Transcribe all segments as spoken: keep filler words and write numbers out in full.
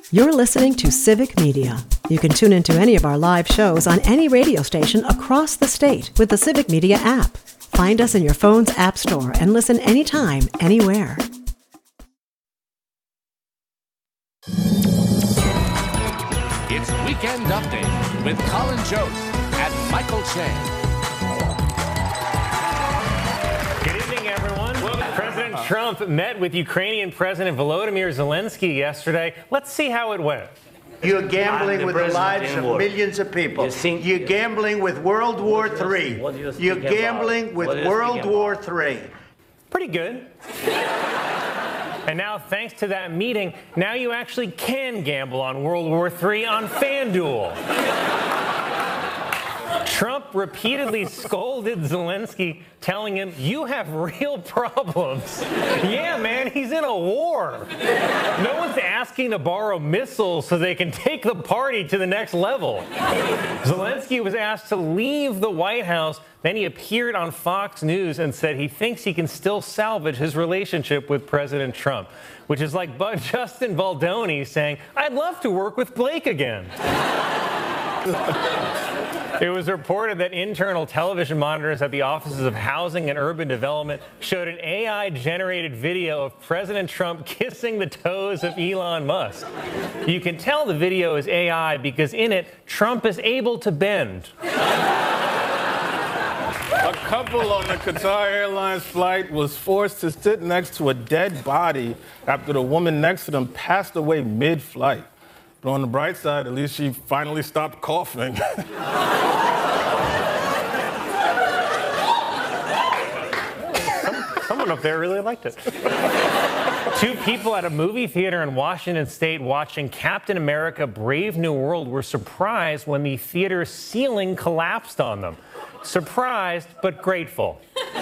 You're listening to Civic Media. You can tune into any of our live shows on any radio station across the state with the Civic Media app. Find us in your phone's app store and listen anytime, anywhere. It's Weekend Update with Colin Jost and Michael Che. Good evening, everyone. President Trump met with Ukrainian President Volodymyr Zelensky yesterday. Let's see how it went. You're gambling with the lives of millions of people. You're gambling with World War Three. You're gambling with World War Three. Pretty good. And now, thanks to that meeting, now you actually can gamble on World War Three on FanDuel. Trump repeatedly scolded Zelensky, telling him, "You have real problems." Yeah, man, he's in a war. No one's asking to borrow missiles so they can take the party to the next level. Zelensky was asked to leave the White House. Then he appeared on Fox News and said he thinks he can still salvage his relationship with President Trump, which is like Bud Justin Baldoni saying, "I'd love to work with Blake again." It was reported that internal television monitors at the offices of Housing and Urban Development showed an A I-generated video of President Trump kissing the toes of Elon Musk. You can tell the video is A I because in it, Trump is able to bend. A couple on the Qatar Airlines flight was forced to sit next to a dead body after the woman next to them passed away mid-flight. But on the bright side, at least she finally stopped coughing. Some, someone up there really liked it. Two people at a movie theater in Washington State watching Captain America: Brave New World were surprised when the theater's ceiling collapsed on them. Surprised, but grateful.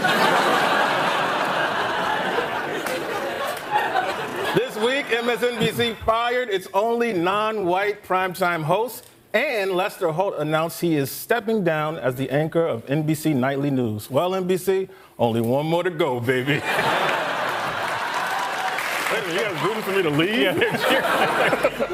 This week, M S N B C fired its only non-white primetime host, and Lester Holt announced he is stepping down as the anchor of N B C Nightly News. Well, N B C, only one more to go, baby. Wait a minute, you guys rooting for me to leave? Yeah, they're cheering.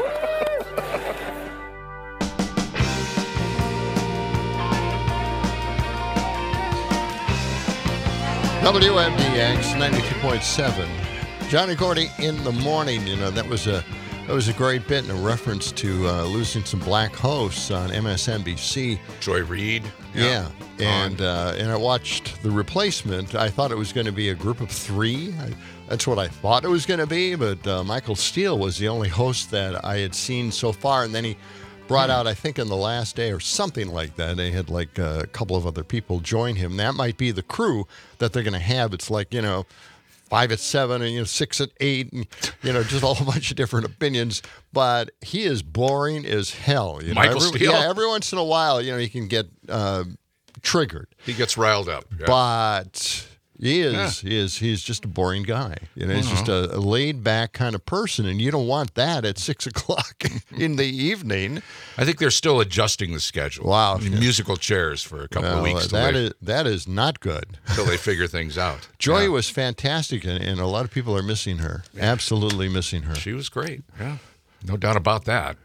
W M D X ninety-two point seven. Johnny Gordy in the morning. You know, that was a that was a great bit in a reference to uh, losing some black hosts on M S N B C. Joy Reid. Yeah, yeah. and uh, and I watched The Replacement. I thought it was going to be a group of three. I, that's what I thought it was going to be, but uh, Michael Steele was the only host that I had seen so far, and then he brought out, I think, in the last day or something like that, they had like a couple of other people join him. That might be the crew that they're going to have. It's like, you know, five at seven and, you know, six at eight and, you know, just a whole bunch of different opinions. But he is boring as hell. You know? Michael every, Steele? Yeah, every once in a while, you know, he can get uh, triggered. He gets riled up. Yeah. But he is, Yeah. he is, he's just a boring guy. You know, he's just a, a laid-back kind of person, and you don't want that at six o'clock in the evening. I think they're still adjusting the schedule. Wow. Musical chairs for a couple Well, of weeks that till, is, that is not good. they, till they figure things out. Joy Yeah. was fantastic, and, and a lot of people are missing her. Absolutely missing her. She was great. Yeah, no doubt about that.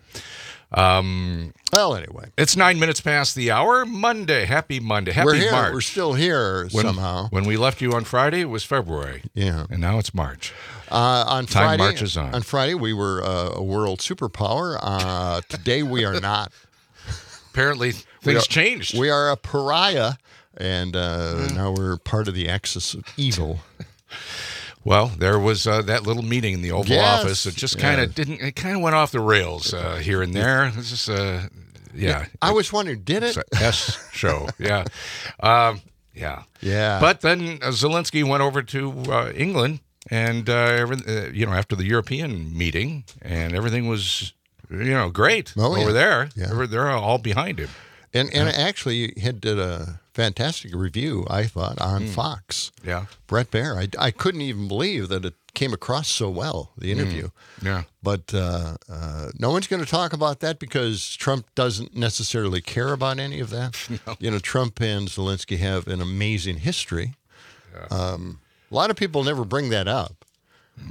Um, well, anyway. It's nine minutes past the hour. Monday. Happy Monday. Happy We're here. March. We're still here when, somehow. When we left you on Friday, it was February. Yeah. And now it's March. Uh, on Time Friday, marches on. On Friday, we were uh, a world superpower. Uh, today, we are not. Apparently, We things are- changed. We are a pariah, and uh, now we're part of the axis of evil. Well, there was uh, that little meeting in the Oval Yes, Office. It just kind of yes. didn't. It kind of went off the rails uh, here and there. It's just, uh, yeah. I was wondering, did It's it? a S show. Yeah, um, yeah, Yeah. But then uh, Zelensky went over to uh, England, and uh, every, uh, you know, after the European meeting, and everything was, you know, great Oh, over yeah. there. Yeah. They're, they're all behind him. And and actually, he did a fantastic review, I thought, on Fox. Yeah. Brett Baer. I, I couldn't even believe that it came across so well, the interview. Yeah. But uh, uh, no one's going to talk about that because Trump doesn't necessarily care about any of that. No. You know, Trump and Zelensky have an amazing history. Um, a lot of people never bring that up.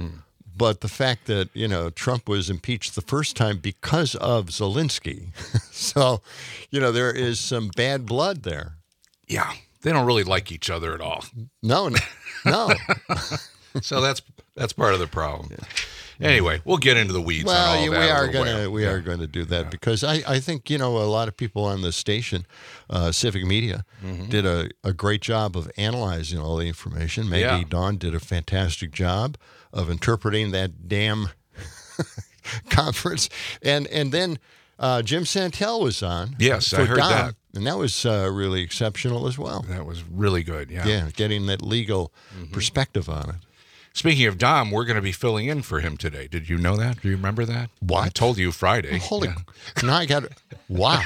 But the fact that, you know, Trump was impeached the first time because of Zelensky. So, you know, there is some bad blood there. Yeah. They don't really like each other at all. No, no. no. So that's that's part of the problem. Yeah. Anyway, we'll get into the weeds well, on all yeah, that. we are gonna we yeah. are going to do that yeah. because I, I think, you know, a lot of people on the station, uh, Civic Media, mm-hmm. did a, a great job of analyzing all the information. Maybe yeah. Dawn did a fantastic job of interpreting that damn conference. And and then uh, Jim Santel was on. Yes, I heard Don, that. And that was uh, really exceptional as well. That was really good, yeah. Yeah, getting that legal mm-hmm. perspective on it. Speaking of Dom, we're going to be filling in for him today. Did you know that? Do you remember that? What? I told you Friday. Oh, holy, yeah. Now I got it. Wow.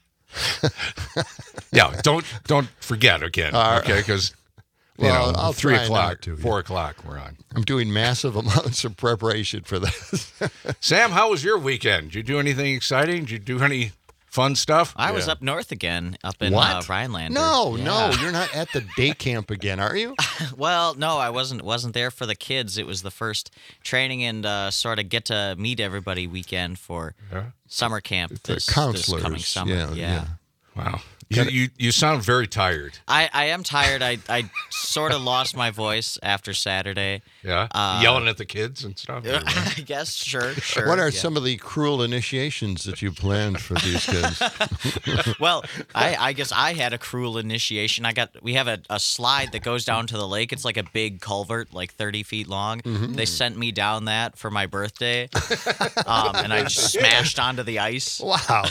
yeah, don't don't forget again, uh, okay? Because you well, know, I'll three try o'clock, to, four yeah. o'clock, we're on. I'm doing massive amounts of preparation for this. Sam, how was your weekend? Did you do anything exciting? Did you do any fun stuff? I yeah. was up north again, up in what? uh, Rhinelander. No, yeah. no, you're not at the day camp again, are you? Well, no, I wasn't. Wasn't there for the kids. It was the first training and uh, sort of get to meet everybody weekend for yeah. summer camp. This, the counselors, this coming summer. Yeah, yeah. yeah. Wow. You, you you sound very tired. I, I am tired. I, I sort of lost my voice after Saturday. Yeah? Uh, Yelling at the kids and stuff? I guess, sure, sure. What are yeah. some of the cruel initiations that you planned for these kids? Well, I, I guess I had a cruel initiation. I got we have a, a slide that goes down to the lake. It's like a big culvert, like thirty feet long. Mm-hmm. They sent me down that for my birthday, um, and I just smashed onto the ice. Wow.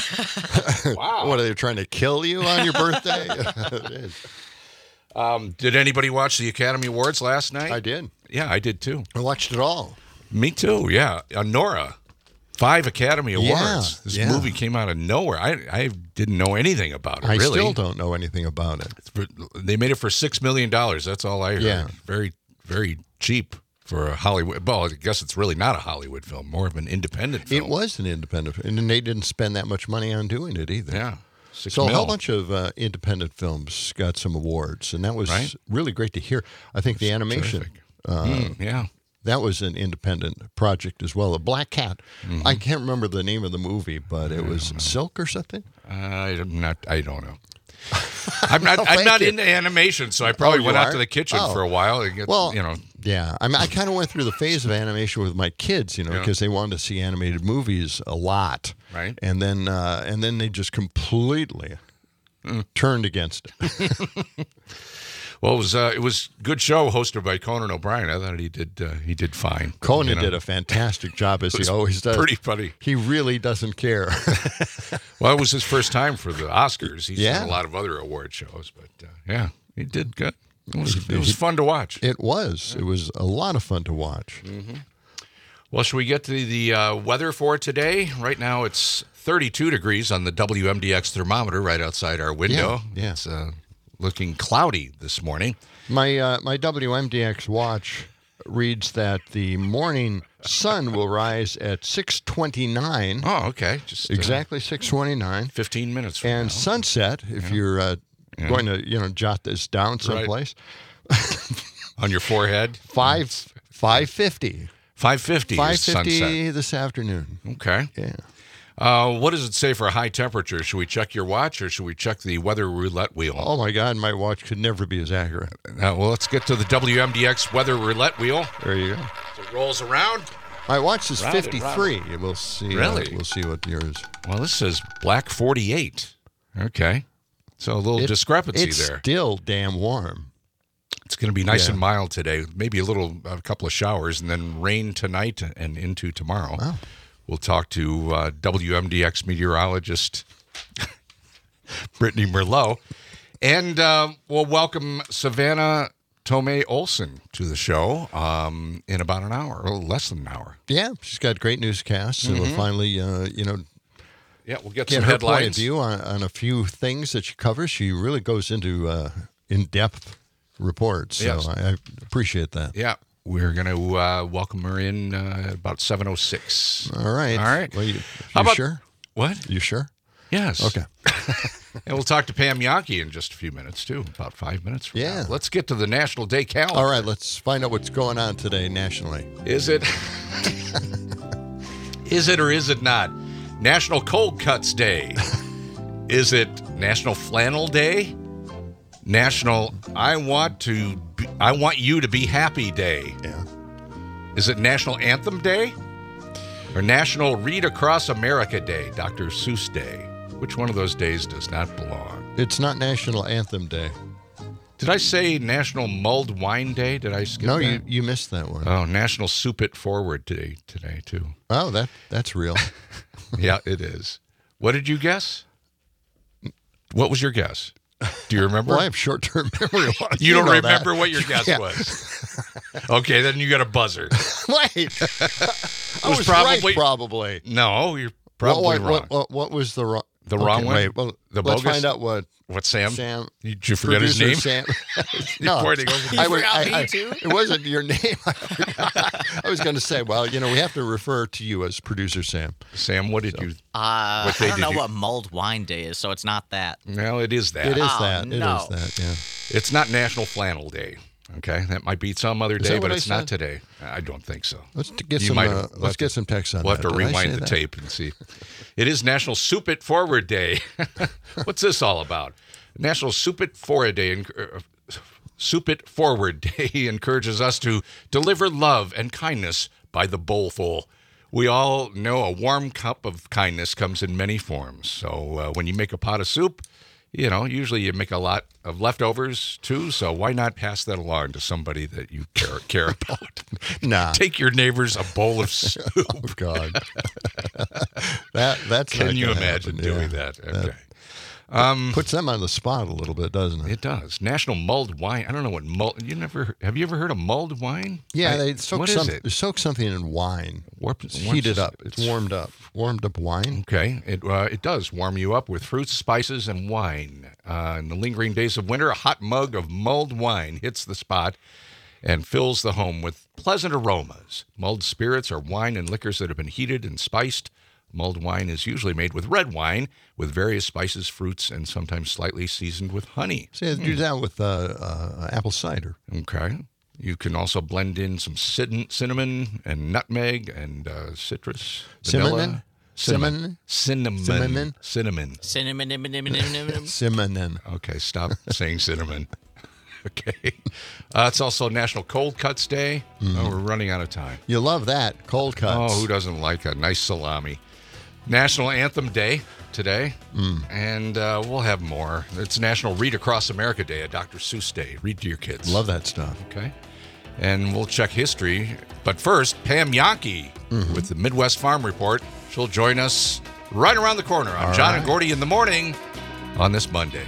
Wow. What, are they trying to kill you on your birthday? It is. Um, did anybody watch the Academy Awards last night? I did. Yeah, I did too. I watched it all. Me too, yeah. Uh, Nora, five Academy Awards. Yeah, this yeah. movie came out of nowhere. I I didn't know anything about it, I really. still don't know anything about it. For, they made it for six million dollars. That's all I heard. Yeah. Very, very cheap for a Hollywood. Well, I guess it's really not a Hollywood film, more of an independent film. It was an independent film, and they didn't spend that much money on doing it either. Yeah. Six so mil. a whole bunch of uh, independent films got some awards, and that was right? really great to hear. I think the animation, uh, mm, yeah, that was an independent project as well. A Black Cat. Mm-hmm. I can't remember the name of the movie, but it was Silk or something. Uh, I'm not. I don't know. I'm not. I'm not you. into animation, so I probably oh, went are? out to the kitchen oh. for a while. And get, well, you know, yeah. I mean, I kind of went through the phase of animation with my kids, you know, because yeah. they wanted to see animated movies a lot, right? And then, uh, and then they just completely mm. turned against it. Well, it was uh, it was a good show hosted by Conan O'Brien. I thought he did uh, he did fine. Conan you know? did a fantastic job, as he always does. Pretty funny. He really doesn't care. Well, it was his first time for the Oscars. He's yeah. done a lot of other award shows, but uh, yeah, he did good. It was it was fun to watch. It was. It was a lot of fun to watch. Mm-hmm. Well, should we get to the uh, weather for today? Right now, it's thirty-two degrees on the W M D X thermometer right outside our window. Yeah. yeah. It's uh, looking cloudy this morning. My uh, my W M D X watch reads that the morning sun will rise at six twenty-nine. Oh, okay. Just exactly uh, six twenty-nine. fifteen minutes from and now. sunset, if yeah. you're uh, yeah. going to you know jot this down someplace, right. On your forehead, five five fifty. Five fifty. Five fifty sunset. this afternoon. Okay. Yeah. Uh, what does it say for high temperature? Should we check your watch or should we check the weather roulette wheel? Oh, my God. My watch could never be as accurate. Uh, well, let's get to the W M D X weather roulette wheel. There you go. So it rolls around. My watch is round fifty-three. It, round we'll see. Really? Uh, we'll see what yours. Well, this says black forty-eight. Okay. So a little it, discrepancy it's there. It's still damn warm. It's going to be nice yeah. and mild today. Maybe a little, a couple of showers, and then rain tonight and into tomorrow. Wow. We'll talk to uh, W M D X meteorologist Brittany Merlot. And uh, we'll welcome Savannah Tomei Olson to the show um, in about an hour, or less than an hour. Yeah, she's got great newscasts, mm-hmm. and we'll finally, uh, you know, yeah, we'll get, get some her headlines. point of view on, on a few things that she covers. She really goes into uh, in-depth reports, so yes. I, I appreciate that. Yeah. We're going to uh, welcome her in uh, about seven oh six. All right. All right. Well, you, you How about, sure? What? You sure? Yes. Okay. And we'll talk to Pam Yankee in just a few minutes, too, about five minutes from Yeah. now. Let's get to the National Day calendar. All right, let's find out what's going on today nationally. Is it? Is it or is it not? National Cold Cuts Day. Is it National Flannel Day? National I want to be, I want you to be happy day. Yeah. Is it National Anthem Day? Or National Read Across America Day, Doctor Seuss Day? Which one of those days does not belong? It's not National Anthem Day. Did I say National Mulled Wine Day? Did I skip No, that? you, you missed that one. Oh, National Soup It Forward Day today, too. Oh, that that's real. Yeah, it is. What did you guess? What was your guess? Do you remember? Well, I have short-term memory loss. You don't know remember that. what your guess Yeah. was? Okay, then you got a buzzer. Wait. I was, was probably- right, probably. No, you're probably what, wrong. What, what, what was the wrong? The wrong one? Wait, well, The let's bogus? find out what What, Sam? Sam. Did you forget his name? Sam. You're no, pointing over I, to was- forgot I, me I- too? It wasn't your name. I, forgot. I was going to say, well, you know, we have to refer to you as producer Sam. Sam, what did you? Uh, What day I don't did know you- what mulled wine day is, so it's not that. Well, it is that. It is Oh, that. It no. is that. Yeah. It's not National Flannel Day. Okay, that might be some other Is day, that but what I it's not said? today. I don't think so. Let's t- get You some. might Uh, have- we'll let's have get to- some text on We'll that. have to Did I rewind say the that? tape and see. It is National Soup It Forward Day. What's this all about? National Soup It Forward Day. Uh, Soup It Forward Day encourages us to deliver love and kindness by the bowlful. We all know a warm cup of kindness comes in many forms. So uh, when you make a pot of soup, you know, usually you make a lot of leftovers too. So why not pass that along to somebody that you care, care about? Nah. Take your neighbors a bowl of soup. Oh God. that that's. Can not you gonna imagine happen. doing Yeah. that? Okay. Um, Puts them on the spot a little bit, doesn't it? It does. National Mulled Wine. I don't know what mulled. You never have you ever heard of mulled wine? Yeah, I- they soak what some, is it? soak something in wine. Warp, It's heated up. It's warmed up. Warmed up wine. Okay, it uh, it does warm you up with fruits, spices, and wine. Uh, in the lingering days of winter, a hot mug of mulled wine hits the spot and fills the home with pleasant aromas. Mulled spirits are wine and liquors that have been heated and spiced. Mulled wine is usually made with red wine, with various spices, fruits, and sometimes slightly seasoned with honey. See, they do that with uh, uh, apple cider. Okay. You can also blend in some cin- cinnamon and nutmeg and uh, citrus. Vanilla. Cinnamon? Cinnamon. Cinnamon? Cinnamon. Cinnamon, cinnamon, cinnamon. Cinnamon. Okay, stop saying cinnamon. Okay. Uh, it's also National Cold Cuts Day. Oh, we're running out of time. You love that. Cold cuts. Oh, who doesn't like a nice salami? National Anthem Day today, and uh, we'll have more. It's National Read Across America Day, a Doctor Seuss Day. Read to your kids. Love that stuff. Okay. And we'll check history. But first, Pam Yankee with the Midwest Farm Report. She'll join us right around the corner on All John right. and Gordy in the morning on this Monday.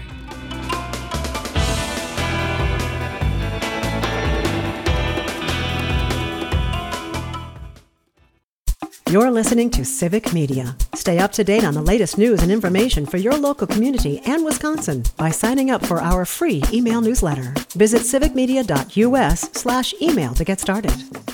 You're listening to Civic Media. Stay up to date on the latest news and information for your local community and Wisconsin by signing up for our free email newsletter. Visit civicmedia.us slash email to get started.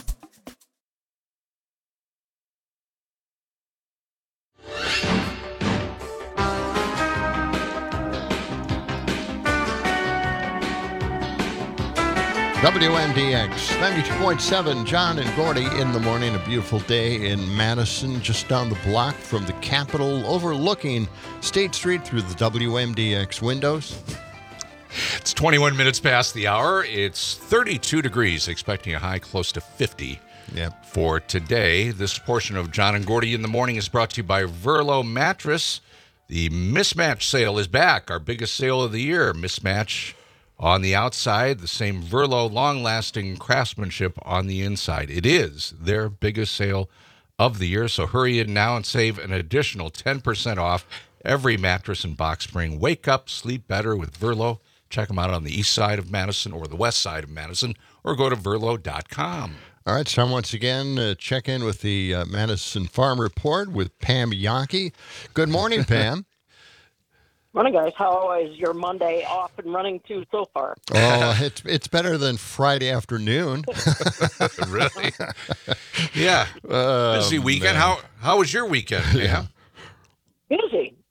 W M D X ninety-two point seven, John and Gordy in the morning. A beautiful day in Madison, just down the block from the Capitol, overlooking State Street through the W M D X windows. It's twenty-one minutes past the hour. It's thirty-two degrees, expecting a high close to fifty. Yep. For today. This portion of John and Gordy in the morning is brought to you by Verlo Mattress. The Mismatch sale is back, our biggest sale of the year. Mismatch on the outside, the same Verlo long-lasting craftsmanship on the inside. It is their biggest sale of the year, so hurry in now and save an additional ten percent off every mattress and box spring. Wake up, sleep better with Verlo. Check them out on the east side of Madison or the west side of Madison, or go to verlo dot com. All right, so once again, uh, check in with the uh, Madison Farm Report with Pam Yankee. Good morning, Pam. Morning, guys. How is your Monday off and running too so far? Oh, it's it's better than Friday afternoon. Really? Yeah. Oh, Busy weekend. man. How how was your weekend? Yeah. Busy,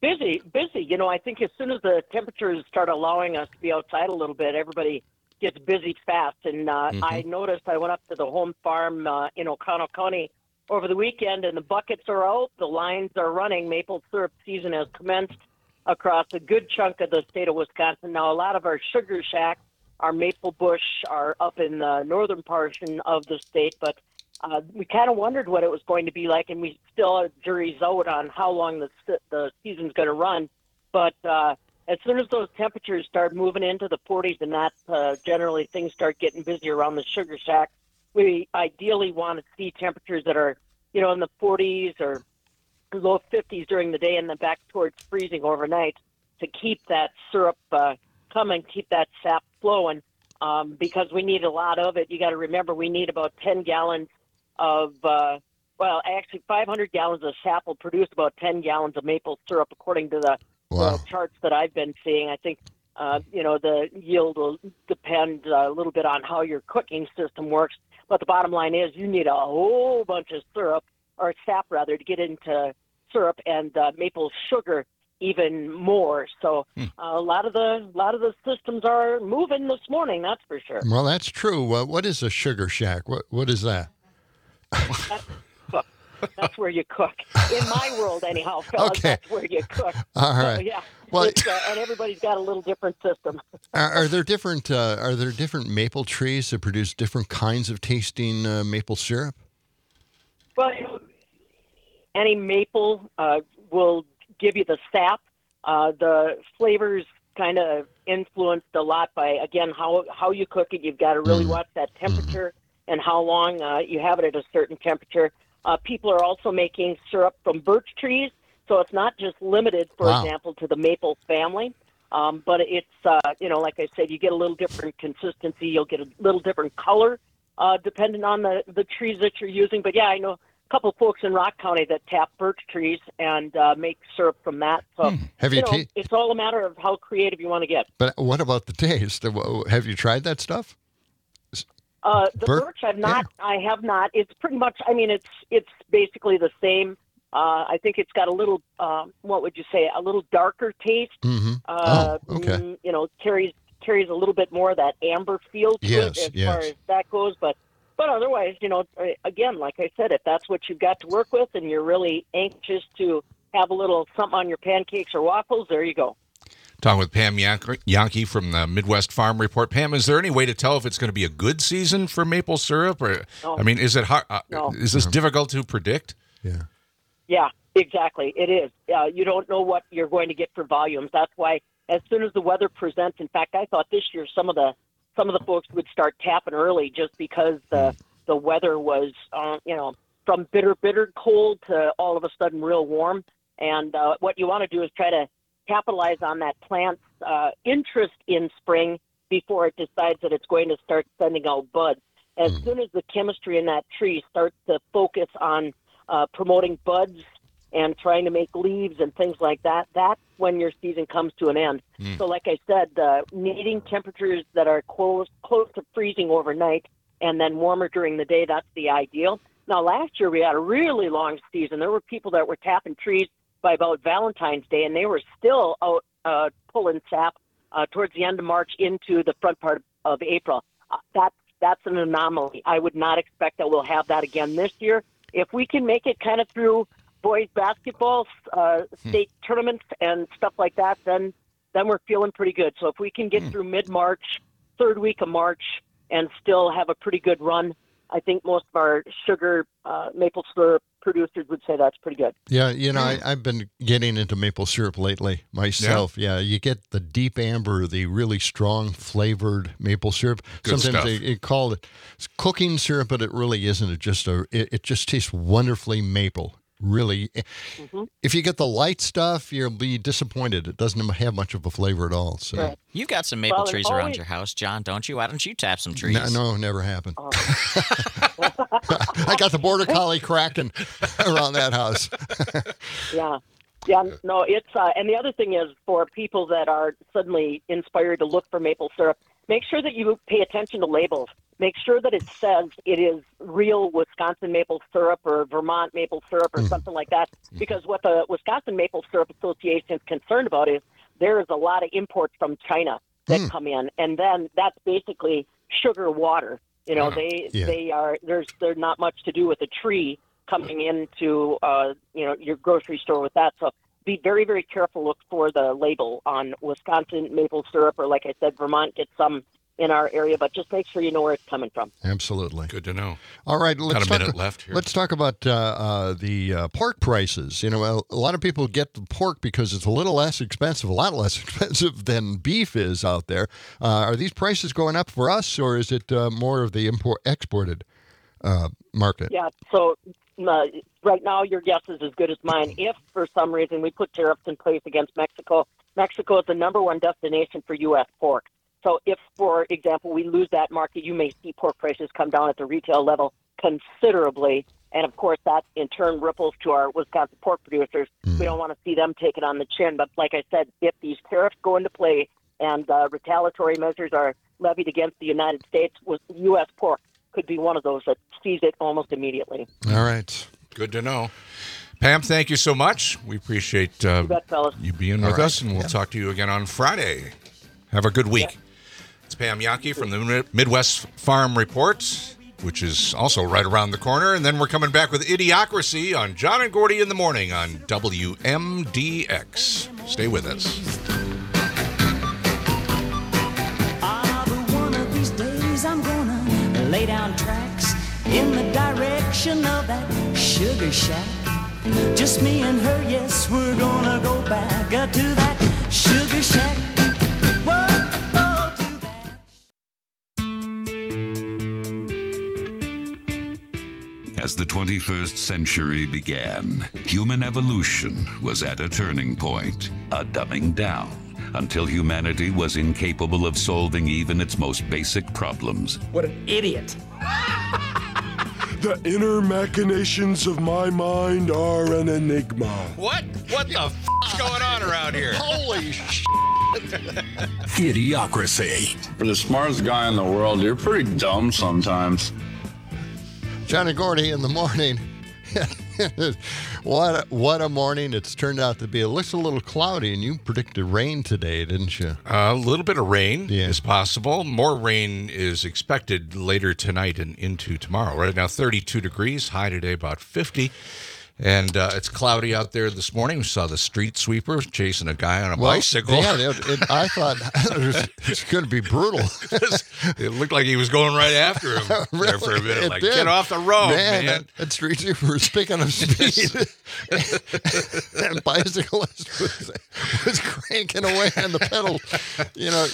Busy, busy. You know, I think as soon as the temperatures start allowing us to be outside a little bit, everybody gets busy fast. And uh, mm-hmm. I noticed I went up to the home farm uh, in Oconto County over the weekend, and the buckets are out, the lines are running. Maple syrup season has commenced across a good chunk of the state of Wisconsin. Now, a lot of our sugar shacks, our maple bush, are up in the northern portion of the state, but uh, we kind of wondered what it was going to be like, and we still have jury's out on how long the the season's going to run. But uh, as soon as those temperatures start moving into the forties, and that uh, generally things start getting busy around the sugar shack, we ideally want to see temperatures that are, you know, in the forties or low fifties during the day, and then back towards freezing overnight to keep that syrup uh, coming, keep that sap flowing, um, because we need a lot of it. You got to remember, we need about ten gallons of, uh, well, actually five hundred gallons of sap will produce about ten gallons of maple syrup, according to the, wow. the charts that I've been seeing. I think, uh, you know, the yield will depend a little bit on how your cooking system works. But the bottom line is you need a whole bunch of syrup, or sap rather, to get into syrup, and uh, maple sugar even more. So hmm. uh, a lot of the a lot of the systems are moving this morning. That's for sure. Well, that's true. Uh, what is a sugar shack? What what is that? That's, cook. That's where you cook. In my world, anyhow, fellas, okay. That's where you cook. All right. So, yeah. Well, uh, and everybody's got a little different system. are, are there different uh, Are there different maple trees that produce different kinds of tasting uh, maple syrup? Well, any maple uh, will give you the sap. Uh, the flavors kind of influenced a lot by, again, how how you cook it. You've got to really mm. watch that temperature mm. and how long uh, you have it at a certain temperature. Uh, people are also making syrup from birch trees, so it's not just limited, for wow. example, to the maple family. Um, but it's, uh, you know, like I said, you get a little different consistency. You'll get a little different color uh, depending on the, the trees that you're using. But, yeah, I know a couple of folks in Rock County that tap birch trees and uh, make syrup from that. So hmm. Have you, you know, t- it's all a matter of how creative you want to get. But what about the taste? Have you tried that stuff? Uh, the birch, birch I've not. Yeah. I have not. It's pretty much, I mean, it's it's basically the same. Uh, I think it's got a little, um, what would you say, a little darker taste. Mm-hmm. Uh, oh, okay. mm, you know, carries carries a little bit more of that amber feel to yes, it as yes. far as that goes. But but otherwise, you know, again, like I said, if that's what you've got to work with and you're really anxious to have a little something on your pancakes or waffles, there you go. Talking with Pam Jahnke from the Midwest Farm Report. Pam, is there any way to tell if it's going to be a good season for maple syrup? Or no. I mean, is it hard, uh, no. is this difficult to predict? Yeah. Yeah, exactly. It is. Uh, you don't know what you're going to get for volumes. That's why as soon as the weather presents, in fact, I thought this year some of the some of the folks would start tapping early just because the mm. the weather was, uh, you know, from bitter, bitter cold to all of a sudden real warm. And uh, what you want to do is try to capitalize on that plant's uh, interest in spring before it decides that it's going to start sending out buds. As mm. soon as the chemistry in that tree starts to focus on uh, promoting buds and trying to make leaves and things like that, that's when your season comes to an end. Mm. So like I said, uh, needing temperatures that are close, close to freezing overnight and then warmer during the day, that's the ideal. Now, last year we had a really long season. There were people that were tapping trees by about Valentine's Day, and they were still out uh, pulling sap uh, towards the end of March into the front part of April. Uh, that's, that's an anomaly. I would not expect that we'll have that again this year. If we can make it kind of through boys basketball, uh, state hmm. tournaments and stuff like that, then then we're feeling pretty good. So if we can get hmm. through mid-March, third week of March, and still have a pretty good run, I think most of our sugar uh, maple syrup producers would say that's pretty good. Yeah, you know, I, I've been getting into maple syrup lately myself. Yeah. yeah, you get the deep amber, the really strong flavored maple syrup. Good Sometimes stuff. they, they call it cooking syrup, but it really isn't. It just a, it, it just tastes wonderfully maple. Really, mm-hmm. if you get the light stuff, you'll be disappointed. It doesn't have much of a flavor at all. So right. You got some maple well, trees always... around your house, John, don't you? Why don't you tap some trees? No, no never happened. Oh. I got the border collie cracking around that house. yeah. Yeah, no, it's, uh, and the other thing is for people that are suddenly inspired to look for maple syrup, make sure that you pay attention to labels. Make sure that it says it is real Wisconsin maple syrup or Vermont maple syrup or mm. something like that. Because what the Wisconsin Maple Syrup Association is concerned about is there is a lot of imports from China that mm. come in, and then that's basically sugar water. You know, oh, they yeah. they are there's there's not much to do with the tree coming into uh, you know your grocery store with that. So be very very careful. Look for the label on Wisconsin maple syrup, or like I said, Vermont gets some in our area, but just make sure you know where it's coming from. Absolutely. Good to know. All right, let's Got a minute talk, left here. Let's talk about uh, uh, the uh, pork prices. You know, a, a lot of people get the pork because it's a little less expensive, a lot less expensive than beef is out there. Uh, are these prices going up for us, or is it uh, more of the import exported uh, market? Yeah, so uh, right now your guess is as good as mine. If for some reason we put tariffs in place against Mexico, Mexico is the number one destination for U S pork. So if, for example, we lose that market, you may see pork prices come down at the retail level considerably. And, of course, that in turn ripples to our Wisconsin pork producers. Mm. We don't want to see them take it on the chin. But like I said, if these tariffs go into play and uh, retaliatory measures are levied against the United States, U S pork could be one of those that sees it almost immediately. All right. Good to know. Pam, thank you so much. We appreciate uh, you, bet, fellas. you being All with right. us, and we'll yeah. talk to you again on Friday. Have a good week. Yeah. It's Pam Jahnke from the Midwest Farm Report, which is also right around the corner. And then we're coming back with Idiocracy on John and Gordy in the Morning on W M D X. Stay with us. One of these days I'm gonna lay down tracks in the direction of that sugar shack. Just me and her, yes, we're gonna go back uh, to that sugar shack. As the twenty-first century began, human evolution was at a turning point, a dumbing down, until humanity was incapable of solving even its most basic problems. What an idiot. The inner machinations of my mind are an enigma. What? What the f*** is going on around here? Holy sh**. Idiocracy. For the smartest guy in the world, you're pretty dumb sometimes. John and Gordy in the morning. what a, what a morning it's turned out to be. It looks a little cloudy, and you predicted rain today, didn't you? Uh, a little bit of rain yeah. is possible. More rain is expected later tonight and into tomorrow. Right now, thirty-two degrees. High today, about fifty. And uh, it's cloudy out there this morning. We saw the street sweeper chasing a guy on a well, bicycle. Yeah, it, it, I thought it was, it's going to be brutal. It looked like he was going right after him really, there for a minute. Like, did. Get off the road, man. man. That, that street sweeper, speaking of speed, that bicyclist was, was cranking away on the pedal. You know.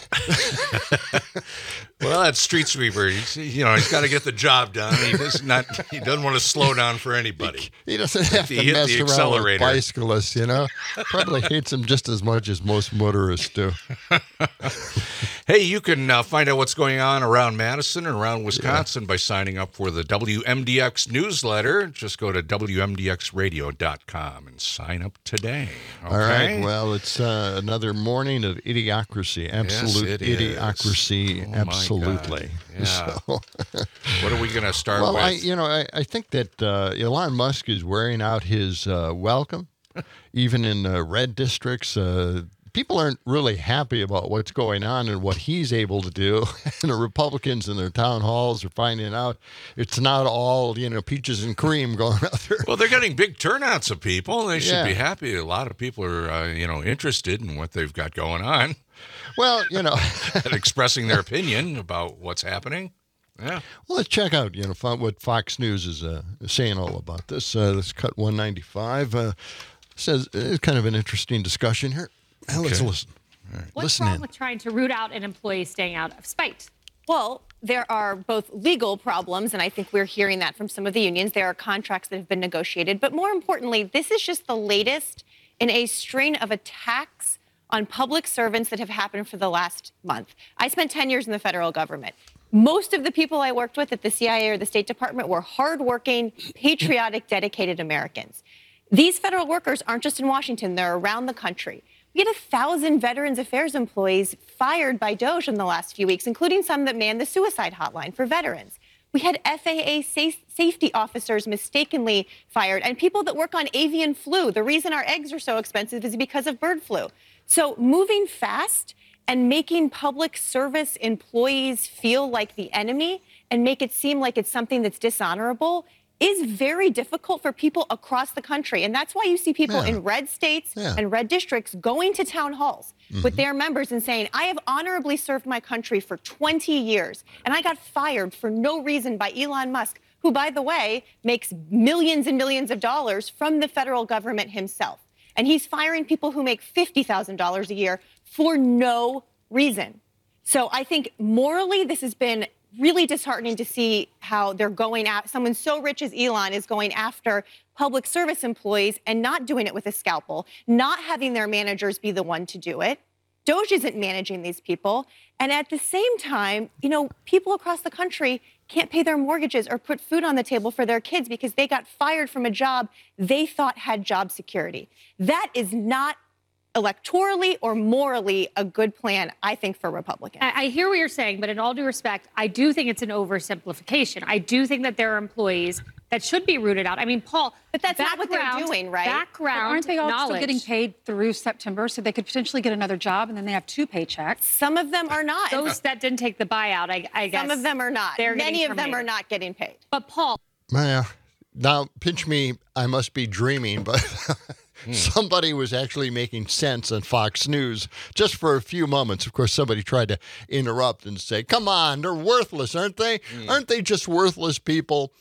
Well, that street sweeper, he's, you know, he's got to get the job done. He does not. He doesn't want to slow down for anybody. He, he doesn't have to mess around with bicyclists, you know. Probably hates them just as much as most motorists do. Hey, you can uh, find out what's going on around Madison and around Wisconsin yeah. by signing up for the W M D X newsletter. Just go to W M D X radio dot com and sign up today. Okay? All right. Well, it's uh, another morning of idiocracy. Absolute yes, idiocracy. Oh, absolutely. Yeah. So, what are we going to start well, with? Well, I, you know, I, I think that uh, Elon Musk is wearing out his uh, welcome, even in uh, red districts. Uh, people aren't really happy about what's going on and what he's able to do. And the Republicans in their town halls are finding out it's not all, you know, peaches and cream going out there. Well, they're getting big turnouts of people. They should yeah. be happy. A lot of people are, uh, you know, interested in what they've got going on. Well, you know. And expressing their opinion about what's happening. Yeah. Well, let's check out, you know, what Fox News is uh, saying all about this. Uh, let's cut one ninety-five. Uh, says it's kind of an interesting discussion here. Okay. Let's listen. Right. What's listen wrong in. with trying to root out an employee staying out of spite? Well, there are both legal problems, and I think we're hearing that from some of the unions. There are contracts that have been negotiated. But more importantly, this is just the latest in a string of attacks on public servants that have happened for the last month. I spent ten years in the federal government. Most of the people I worked with at the C I A or the State Department were hardworking, patriotic, dedicated Americans. These federal workers aren't just in Washington, they're around the country. We had a thousand Veterans Affairs employees fired by DOGE in the last few weeks, including some that manned the suicide hotline for veterans. We had F A A sa- safety officers mistakenly fired, and people that work on avian flu. The reason our eggs are so expensive is because of bird flu. So moving fast and making public service employees feel like the enemy and make it seem like it's something that's dishonorable is very difficult for people across the country. And that's why you see people Yeah. in red states Yeah. and red districts going to town halls Mhm. with their members and saying, I have honorably served my country for twenty years, and I got fired for no reason by Elon Musk, who, by the way, makes millions and millions of dollars from the federal government himself. And he's firing people who make fifty thousand dollars a year for no reason. So I think morally, this has been really disheartening to see how they're going at someone so rich as Elon is going after public service employees and not doing it with a scalpel, not having their managers be the one to do it. DOGE isn't managing these people. And at the same time, you know, people across the country can't pay their mortgages or put food on the table for their kids because they got fired from a job they thought had job security. That is not electorally or morally a good plan, I think, for Republicans. I, I hear what you're saying, but in all due respect, I do think it's an oversimplification. I do think that there are employees that should be rooted out. I mean, Paul, but that's not what they're doing, right? Background But aren't they all still knowledge. getting paid through September, so they could potentially get another job and then they have two paychecks? Some of them are not. Those that didn't take the buyout, I, I guess. Some of them are not. They're Many getting of them are terminated. not getting paid. But Paul, Well, now, pinch me, I must be dreaming, but somebody was actually making sense on Fox News just for a few moments. Of course, somebody tried to interrupt and say, come on, they're worthless, aren't they? Mm. Aren't they just worthless people?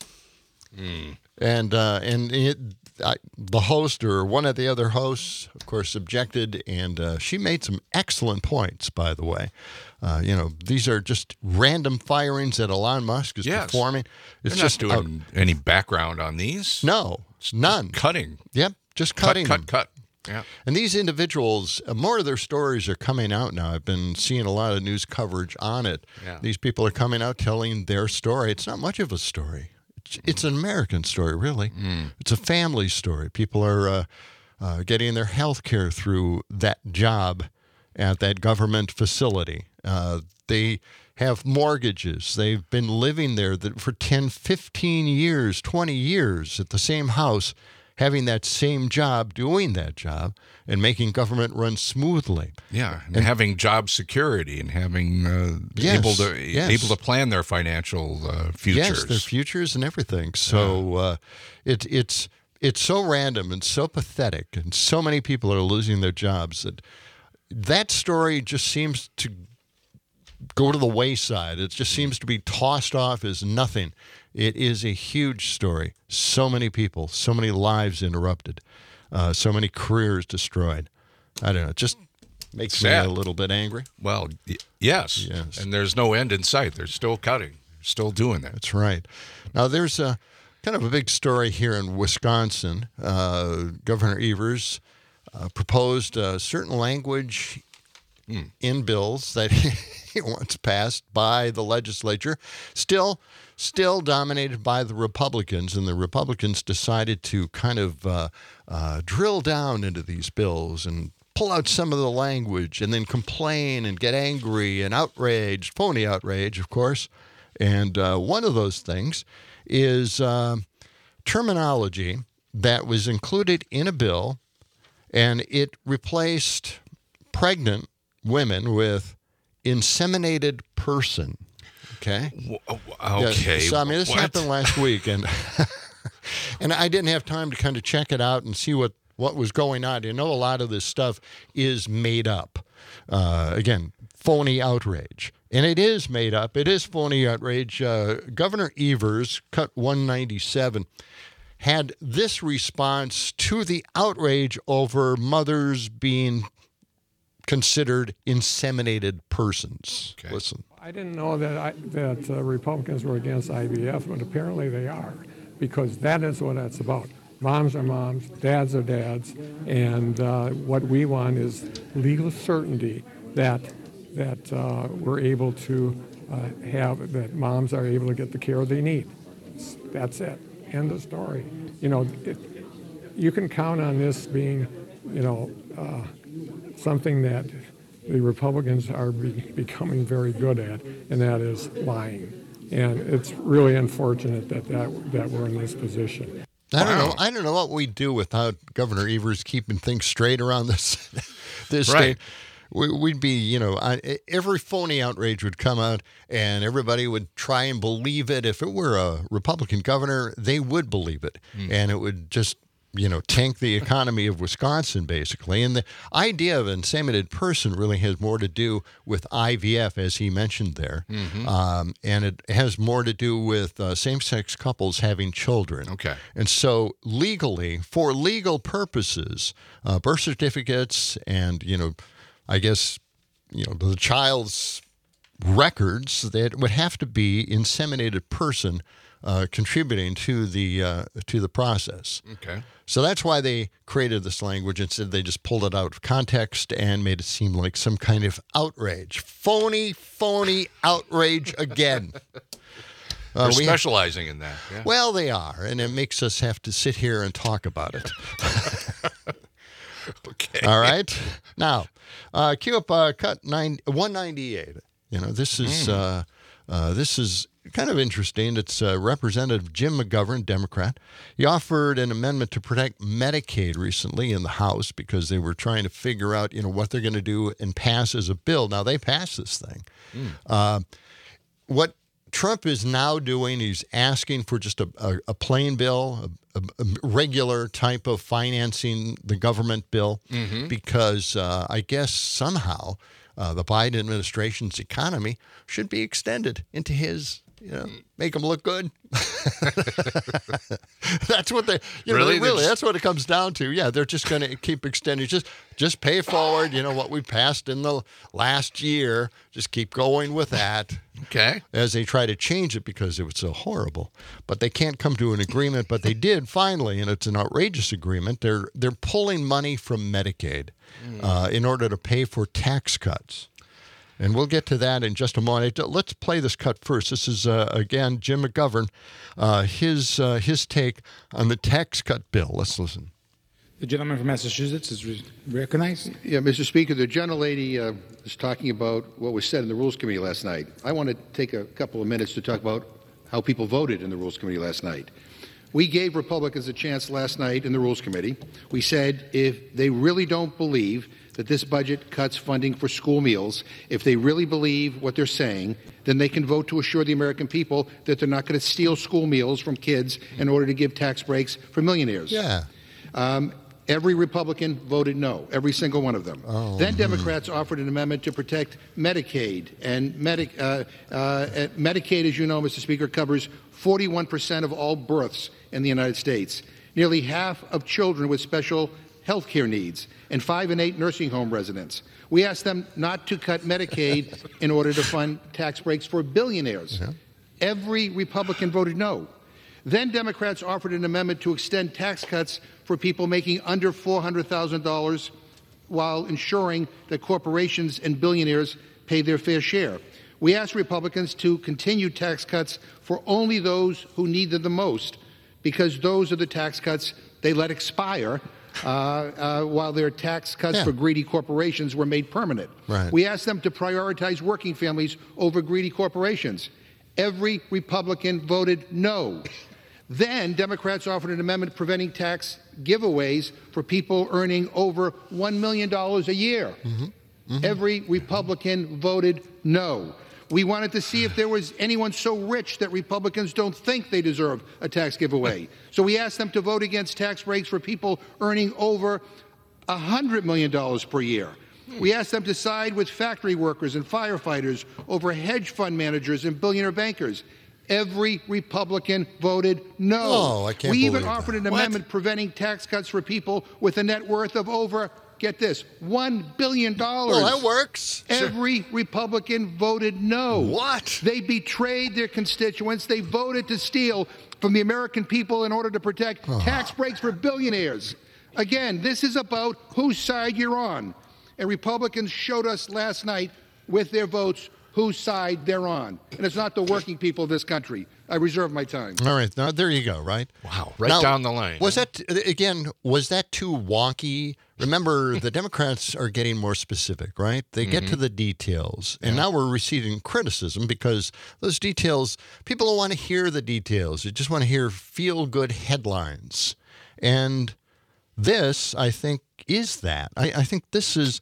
Mm. And uh, and it, I, the host or one of the other hosts, of course, objected, and uh, she made some excellent points, by the way. Uh, you know, these are just random firings that Elon Musk is Yes. performing. It's They're just not doing any background on these. No, none. Cutting. Yep, just Cut, cutting cut, them. cut. Yeah. And these individuals, uh, more of their stories are coming out now. I've been seeing a lot of news coverage on it. Yeah. These people are coming out telling their story. It's not much of a story. It's, it's an American story, really. Mm. It's a family story. People are uh, uh, getting their health care through that job at that government facility. Uh, they have mortgages. They've been living there that for ten, fifteen years, twenty years at the same house, having that same job, doing that job, and making government run smoothly. Yeah, and, And- having job security and having uh, Yes, able to yes. able to plan their financial uh, futures. Yes, their futures and everything. So uh, it, it's it's so random and so pathetic, and so many people are losing their jobs that that story just seems to go to the wayside. It just seems to be tossed off as nothing. It is a huge story. So many people, so many lives interrupted, uh, so many careers destroyed. I don't know. It just makes Sad. me a little bit angry. Well, y- yes. Yes. And there's no end in sight. They're still cutting. Still doing that. That's right. Now, there's a kind of a big story here in Wisconsin. Uh, Governor Evers uh, proposed a certain language Hmm. in bills that he wants passed by the legislature, still still dominated by the Republicans. And the Republicans decided to kind of uh, uh, drill down into these bills and pull out some of the language and then complain and get angry and outraged, phony outrage, of course. And uh, one of those things is uh, terminology that was included in a bill, and it replaced pregnant women with inseminated person. Okay? Okay. Yeah, so, I mean, this What? happened last week, and and I didn't have time to kind of check it out and see what, what was going on. You know, a lot of this stuff is made up. Uh, again, phony outrage. And it is made up. It is phony outrage. Uh, Governor Evers, cut one ninety-seven, had this response to the outrage over mothers being considered inseminated persons. Okay. Listen. I didn't know that I, that uh, Republicans were against I V F, but apparently they are, because that is what it's about. Moms are moms, dads are dads, and uh, what we want is legal certainty that that uh, we're able to uh, have, that moms are able to get the care they need. That's it. End of story. You know, it, you can count on this being, you know, uh, something that the Republicans are be, becoming very good at, and that is lying. And it's really unfortunate that, that, that we're in this position. I don't know. I don't know what we'd do without Governor Evers keeping things straight around this this Right. state. We, we'd be, you know, I, every phony outrage would come out, and everybody would try and believe it. If it were a Republican governor, they would believe it, Mm. and it would just, you know, tank the economy of Wisconsin, basically. And the idea of an inseminated person really has more to do with I V F, as he mentioned there. Mhm. Um, and it has more to do with uh, same-sex couples having children. Okay. And so legally, for legal purposes, uh, birth certificates and, you know, I guess, you know, the child's records, that would have to be inseminated person uh, contributing to the uh, to the process. Okay. So that's why they created this language. Instead, they just pulled it out of context and made it seem like some kind of outrage. Phony, phony outrage again. They're we- specializing in that. Yeah. Well, they are, and it makes us have to sit here and talk about it. Okay. All right. Now, uh, cue up uh, cut nine, one ninety-eight. You know, this is Mm. uh, uh, this is kind of interesting. It's uh, Representative Jim McGovern, Democrat. He offered an amendment to protect Medicaid recently in the House because they were trying to figure out, you know, what they're going to do and pass as a bill. Now, they passed this thing. Mm. Uh, what Trump is now doing, he's asking for just a, a, a plain bill, a, a, a regular type of financing the government bill, Mhm. because uh, I guess somehow uh, the Biden administration's economy should be extended into his, you know, make him look good. That's what they, you know, Really? really, They're just- that's what it comes down to. Yeah, they're just going to keep extending. Just, just pay forward, you know, what we passed in the last year. Just keep going with that. Okay. As they try to change it because it was so horrible. But they can't come to an agreement, but they did finally, and it's an outrageous agreement. They're they're pulling money from Medicaid uh, in order to pay for tax cuts. And we'll get to that in just a moment. Let's play this cut first. This is, uh, again, Jim McGovern, uh, his, uh, his take on the tax cut bill. Let's listen. The gentleman from Massachusetts is re- recognized. Yeah, Mister Speaker, the gentlelady uh, is talking about what was said in the Rules Committee last night. I want to take a couple of minutes to talk about how people voted in the Rules Committee last night. We gave Republicans a chance last night in the Rules Committee. We said if they really don't believe that this budget cuts funding for school meals, if they really believe what they're saying, then they can vote to assure the American people that they're not going to steal school meals from kids in order to give tax breaks for millionaires. Yeah. Um, Every Republican voted no, every single one of them. Oh, then hmm. Democrats offered an amendment to protect Medicaid. And Medi- uh, uh, Medicaid, as you know, Mister Speaker, covers forty-one percent of all births in the United States, nearly half of children with special health care needs, and five in eight nursing home residents. We asked them not to cut Medicaid in order to fund tax breaks for billionaires. Yeah. Every Republican voted no. Then Democrats offered an amendment to extend tax cuts for people making under four hundred thousand dollars while ensuring that corporations and billionaires pay their fair share. We asked Republicans to continue tax cuts for only those who need them the most, because those are the tax cuts they let expire uh, uh, while their tax cuts Yeah. for greedy corporations were made permanent. Right. We asked them to prioritize working families over greedy corporations. Every Republican voted no. Then Democrats offered an amendment preventing tax giveaways for people earning over one million dollars a year. Mm-hmm. Mm-hmm. Every Republican voted no. We wanted to see if there was anyone so rich that Republicans don't think they deserve a tax giveaway. So we asked them to vote against tax breaks for people earning over one hundred million dollars per year. We asked them to side with factory workers and firefighters over hedge fund managers and billionaire bankers. Every Republican voted no. Oh, I can't we even believe that. offered an What? amendment preventing tax cuts for people with a net worth of over, get this, one billion dollars. Well, that works. Every Republican voted no. What? They betrayed their constituents. They voted to steal from the American people in order to protect tax breaks for billionaires. Again, this is about whose side you're on. And Republicans showed us last night with their votes whose side they're on. And it's not the working people of this country. I reserve my time. All right. Now, there you go, right? Wow. Right Now, down the line. Was that, again, was that too wonky? Remember, the Democrats are getting more specific, right? They get Mhm. to the details. And now we're receiving criticism because those details, people don't want to hear the details. They just want to hear feel-good headlines. And this, I think, is that. I, I think this is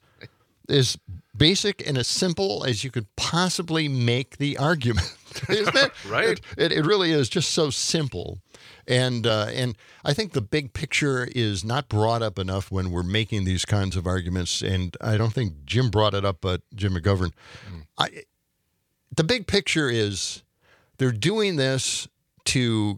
as basic and as simple as you could possibly make the argument. Isn't it? Right. It, it, it really is just so simple. And uh, and I think the big picture is not brought up enough when we're making these kinds of arguments. And I don't think Jim brought it up, but Jim McGovern. Mm. I, the big picture is they're doing this to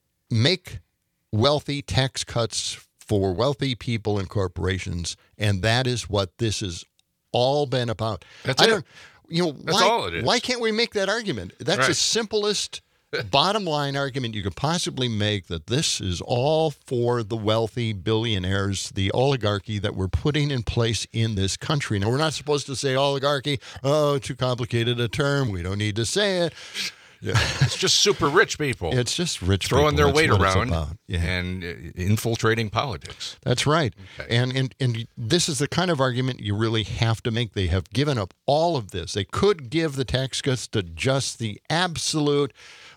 make wealthy tax cuts for wealthy people and corporations, and that is what this has all been about. That's I it. don't, you know, That's why, all it is. Why can't we make that argument? That's Right. the simplest bottom line argument you could possibly make, that this is all for the wealthy billionaires, the oligarchy that we're putting in place in this country. Now, we're not supposed to say oligarchy. Oh, too complicated a term. We don't need to say it. Yeah. It's just super rich people. It's just rich throwing people. their That's weight what it's around about. Yeah. and uh, infiltrating politics. That's right. Okay. And, and and this is the kind of argument you really have to make. They have given up all of this. They could give the tax cuts to just the absolute,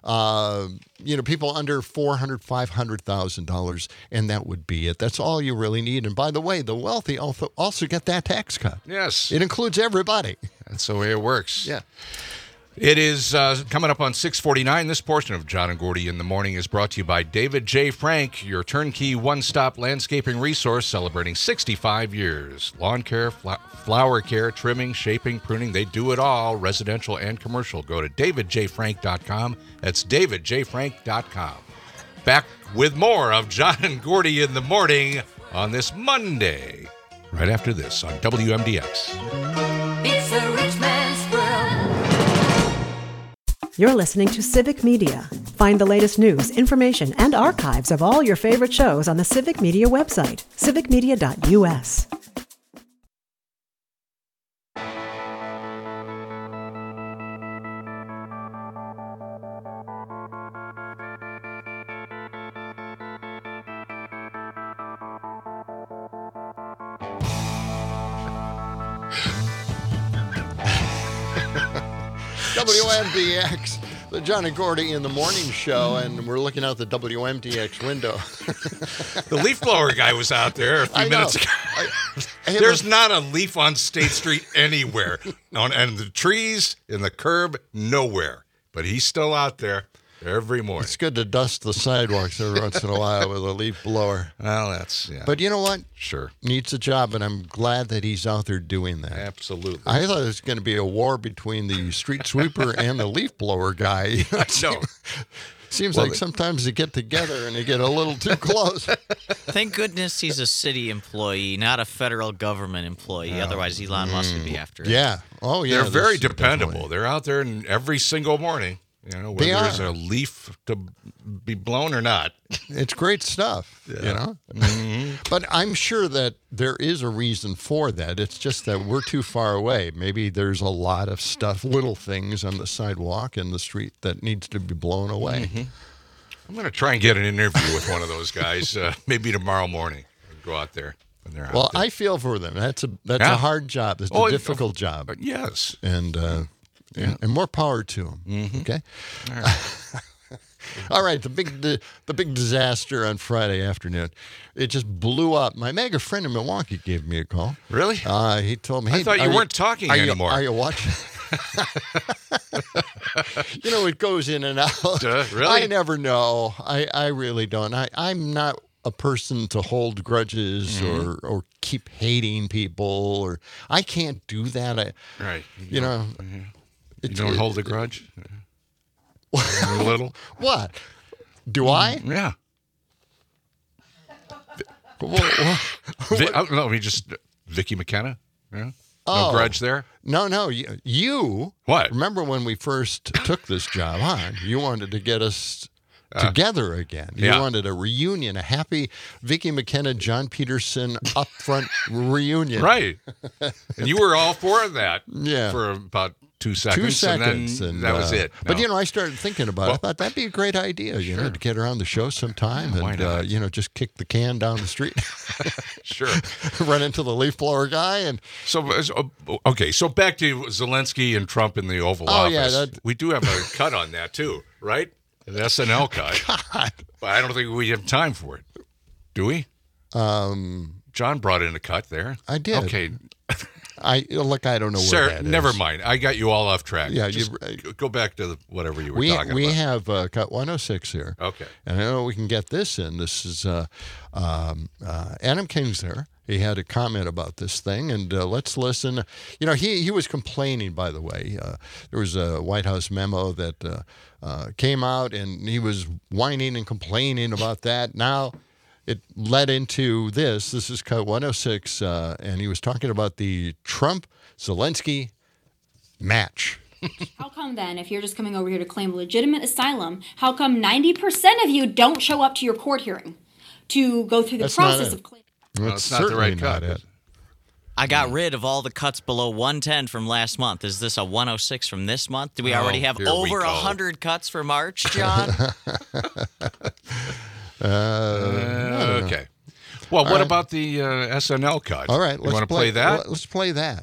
uh, you know, people under four hundred thousand dollars, five hundred thousand dollars, and that would be it. That's all you really need. And by the way, the wealthy also, also get that tax cut. Yes. It includes everybody. That's the way it works. Yeah. It is uh, coming up on six forty-nine. This portion of John and Gordy in the Morning is brought to you by David J. Frank, your turnkey one-stop landscaping resource celebrating sixty-five years. Lawn care, fl- flower care, trimming, shaping, pruning, they do it all, residential and commercial. Go to david j frank dot com. That's david j frank dot com. Back with more of John and Gordy in the Morning on this Monday, right after this on W M D X. It's a rich man's world. You're listening to Civic Media. Find the latest news, information, and archives of all your favorite shows on the Civic Media website, civic media dot u s. W M D X, the John and Gordy in the Morning Show, and we're looking out the W M D X window. The leaf blower guy was out there a few I know. minutes ago. I, I have There's a- not a leaf on State Street anywhere. On and the trees, in the curb, nowhere. But he's still out there every morning. It's good to dust the sidewalks every once in a while with a leaf blower. Well, that's, yeah. But you know what? Sure. Needs a job, and I'm glad that he's out there doing that. Absolutely. I thought it was going to be a war between the street sweeper and the leaf blower guy. I know. Seems Well, like sometimes they get together and they get a little too close. Thank goodness he's a city employee, not a federal government employee. Otherwise, Elon Musk would be after him. Yeah. Oh, yeah. They're this very is dependable. definitely- They're out there in every single morning. You know, whether They there's are. a leaf to be blown or not. It's great stuff, you Yeah. know? Mhm. But I'm sure that there is a reason for that. It's just that we're too far away. Maybe there's a lot of stuff, little things on the sidewalk and the street that needs to be blown away. Mhm. I'm going to try and get an interview with one of those guys, uh, maybe tomorrow morning. Go out there when they're out Well, there. I feel for them. That's a that's Yeah. a hard job. It's Oh, a it- difficult job. Yes. And uh, Yeah. and more power to them. Mhm. Okay. All right. All right, the big the, the big disaster on Friday afternoon. It just blew up. My mega friend in Milwaukee gave me a call. Really? Uh, he told me, I hey, thought you are weren't talking are you- anymore. Are you watching? You know, it goes in and out. Uh, really? I never know. I, I really don't. I, I'm not a person to hold grudges Mhm. or, or keep hating people. Or I can't do that. I, Right. You know. Mhm. You it's- don't it- hold a grudge? A little? What? Do I? Yeah. Well, well, Vi- oh, no, we just Vicky McKenna. Yeah. No Oh. grudge there. No, no. You, you. What? Remember when we first took this job on? You wanted to get us Uh, together again. You yeah. wanted a reunion, a happy Vicky McKenna, John Peterson upfront reunion. Right. And you were all for that. Yeah. For about two seconds. Two seconds. And, then and, that was uh, it. But, No. you know, I started thinking about Well, it. I thought that'd be a great idea, you sure. know, to get her on the show sometime Yeah, why and, not? uh, you know, just kick the can down the street. Sure. Run into the leaf blower guy. and So, so, okay, so back to Zelensky and Trump in the Oval Oh, Office. yeah, that- We do have a cut on that, too, right? An S N L cut. God. But I don't think we have time for it. Do we? Um, John brought in a cut there. I did. Okay. I look, I don't know Sir, where that is. never mind. I got you all off track. Yeah, Just you- go back to the, whatever you were we talking we about. have uh, cut one oh six here. Okay. And I know we can get this in. This is uh, um, uh, Adam King's there. He had a comment about this thing, and uh, let's listen. You know, he, he was complaining, by the way. Uh, there was a White House memo that uh, uh, came out, and he was whining and complaining about that. Now it led into this. This is cut one oh six, uh, and he was talking about the Trump-Zelensky match. How come then, if you're just coming over here to claim legitimate asylum, how come ninety percent of you don't show up to your court hearing to go through the That's not process it. of claiming? No, That's it's not the certainly right cut. not it. I got rid of all the cuts below one ten from last month. Is this a one oh six from this month? Do we Oh, already have here we over go. one hundred cuts for March, John? Uh, Uh, okay. Well, what right. about the uh, S N L cut? All right, You let's want to play that? Let's play that.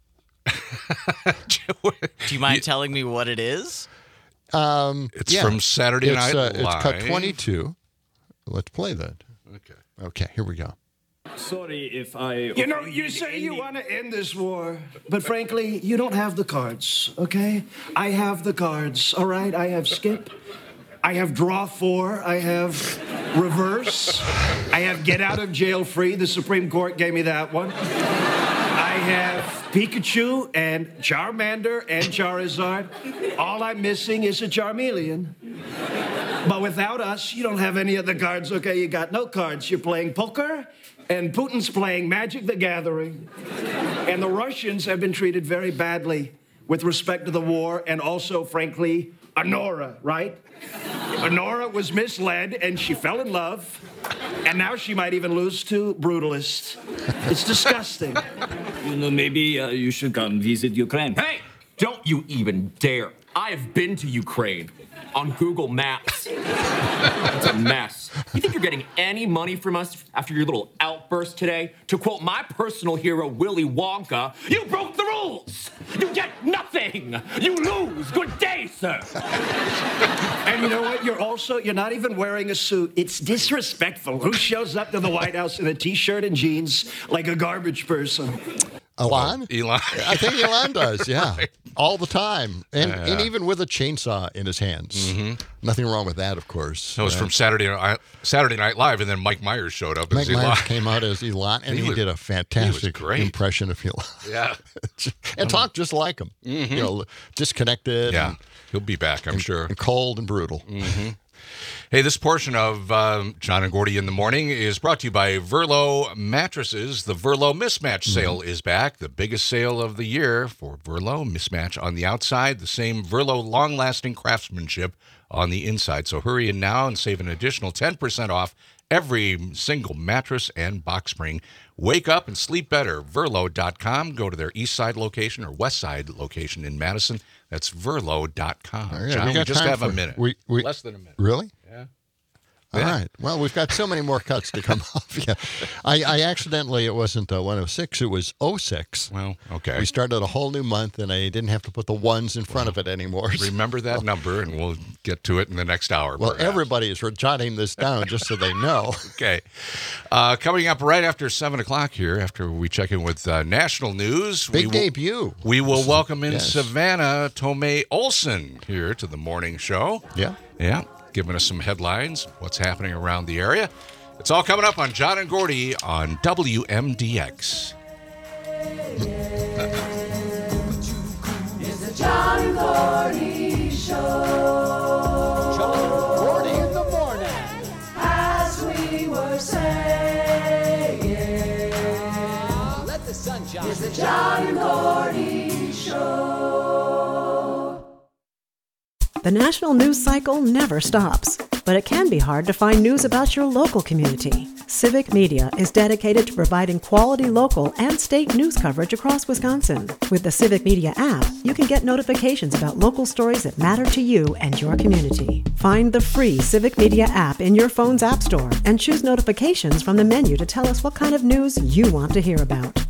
Do you mind telling me what it is? Um, It's yeah. from Saturday It's, Night uh, It's cut Live. twenty-two. Let's play that. Okay. Okay, here we go. Sorry if I. You know, you say you want to end this war, but frankly, you don't have the cards, okay? I have the cards, all right? I have skip. I have draw four. I have reverse. I have get out of jail free. The Supreme Court gave me that one. I have Pikachu and Charmander and Charizard. All I'm missing is a Charmeleon. But without us, you don't have any of the cards, okay? You got no cards. You're playing poker, and Putin's playing Magic the Gathering. And the Russians have been treated very badly with respect to the war, and also, frankly, Honora, right? Honora was misled, and she fell in love, and now she might even lose to Brutalist. It's disgusting. You know, maybe uh, you should come visit Ukraine. Hey, don't you even dare. I have been to Ukraine on Google Maps. It's a mess. You think you're getting any money from us after your little outburst today? To quote my personal hero, Willy Wonka, you broke the rules! You get nothing! You lose! Good day, sir! And you know what? You're also, you're not even wearing a suit. It's disrespectful. Who shows up to the White House in a t-shirt and jeans like a garbage person? Elon? Elon. I think Elon does, yeah. Right. All the time. And Yeah. and even with a chainsaw in his hands. Mm-hmm. Nothing wrong with that, of course. That was Uh, from Saturday Night, Saturday Night Live, and then Mike Myers showed up Mike as Elon. Myers came out as Elon, and He he, was- did a fantastic great. impression of Elon. Yeah. and talked just like him. Mhm. You know, disconnected. Yeah. and- He'll be back, I'm and, sure. And cold and brutal. Mm-hmm. Hey, this portion of um, John and Gordy in the Morning is brought to you by Verlo Mattresses. The Verlo Mismatch sale is back. The biggest sale of the year for Verlo. Mismatch on the outside. The same Verlo long-lasting craftsmanship on the inside. So hurry in now and save an additional ten percent off every single mattress and box spring. Wake up and sleep better. Verlo dot com. Go to their east side location or west side location in Madison. That's Verlo dot com. All right, John, we we, got just time have for a it. minute. We, we, Less than a minute. Really? Yeah. All Yeah. right. Well, we've got so many more cuts to come off. Yeah. I, I accidentally, it wasn't uh, one oh six, it was oh six. Well, okay. We started a whole new month, and I didn't have to put the ones in front of it anymore. Remember that number, and we'll get to it in the next hour. Well, perhaps. everybody is jotting this down just so they know. Okay. Uh, coming up right after seven o'clock here, after we check in with uh, national news. Big we will, debut. We will welcome in Yes. Savannah Tomei Olson here to the morning show. Yeah. Yeah. Giving us some headlines, what's happening around the area. It's all coming up on John and Gordy on W M D X. It's the John and Gordy Show. John and Gordy in the morning. As we were saying, Let the sun shine. it's the John and Gordy Show. The national news cycle never stops. but it can be hard to find news about your local community. Civic Media is dedicated to providing quality local and state news coverage across Wisconsin. With the Civic Media app, you can get notifications about local stories that matter to you and your community. Find the free Civic Media app in your phone's app store and choose notifications from the menu to tell us what kind of news you want to hear about.